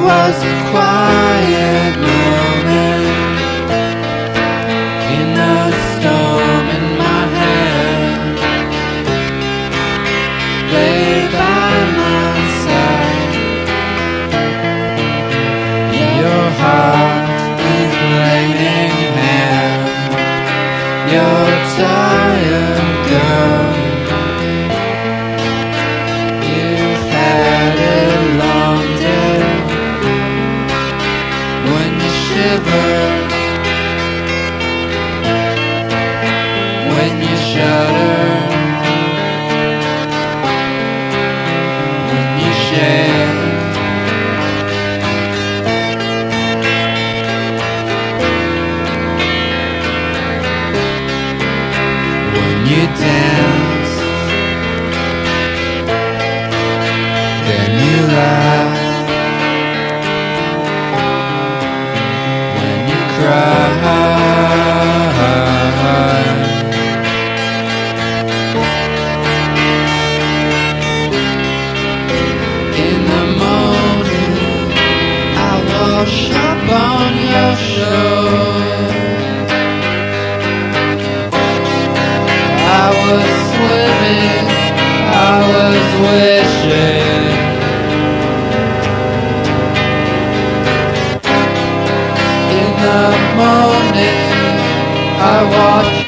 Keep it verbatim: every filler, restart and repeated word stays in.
was a quiet moment in the storm in my head, lay by my side. Your heart is laying hand, you're tired, girl. You've had a long day. When you shiver, when you shudder, when you share, when you dance, then you laugh. When you cry, in the morning I wash up on your shore. I was swimming, I was wishing. In the morning I watch